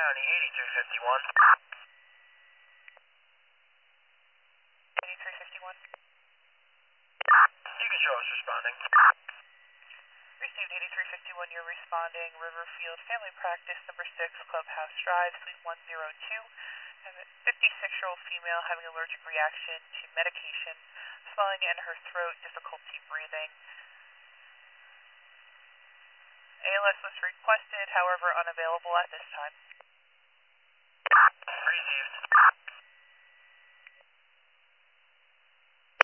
County 8351. 8351. You can show us responding. Received 8351, you're responding Riverfield Family Practice, number 6, Clubhouse Drive, Suite 102. Have a 56-year-old female having allergic reaction to medication, swelling in her throat, difficulty breathing. ALS was requested, however, unavailable at this time.